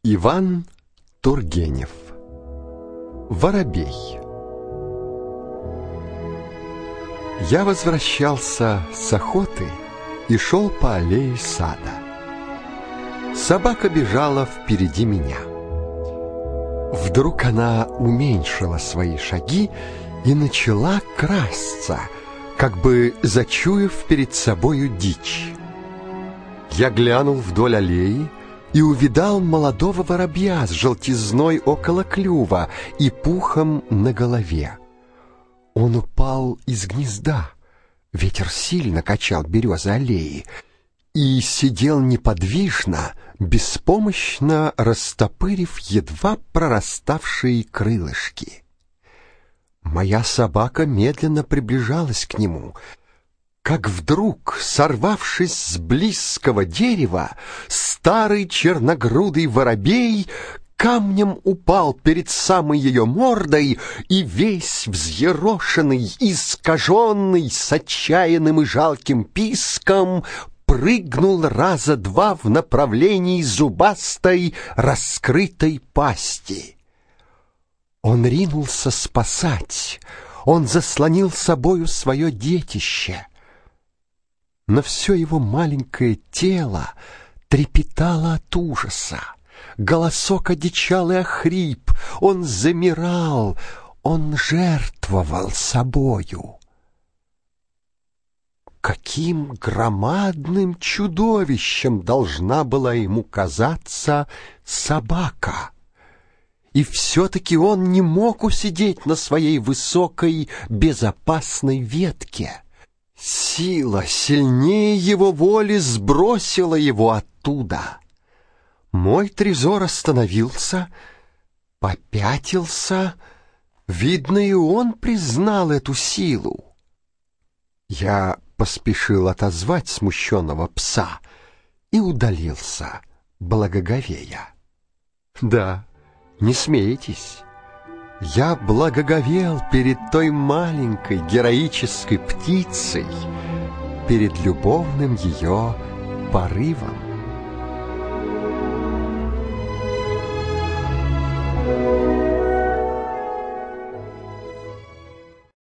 Иван Тургенев. Воробей. Я возвращался с охоты и шел по аллее сада. Собака бежала впереди меня. Вдруг она уменьшила свои шаги и начала красться, как бы зачуяв перед собою дичь. Я глянул вдоль аллеи и увидал молодого воробья с желтизной около клюва и пухом на голове. Он упал из гнезда, ветер сильно качал березы аллеи, и сидел неподвижно, беспомощно растопырив едва прораставшие крылышки. Моя собака медленно приближалась к нему, как вдруг, сорвавшись с близкого дерева, старый черногрудый воробей камнем упал перед самой ее мордой и весь взъерошенный, искаженный, с отчаянным и жалким писком прыгнул раза два в направлении зубастой раскрытой пасти. Он ринулся спасать, он заслонил собою свое детище. Но все его маленькое тело трепетало от ужаса. Голосок одичал и охрип, он замирал, он жертвовал собою. Каким громадным чудовищем должна была ему казаться собака! И все-таки он не мог усидеть на своей высокой, безопасной ветке. Сила сильнее его воли сбросила его оттуда. Мой трезор остановился, попятился. Видно, и он признал эту силу. Я поспешил отозвать смущенного пса и удалился, благоговея. Да, не смейтесь. Я благоговел перед той маленькой героической птицей, перед любовным ее порывом.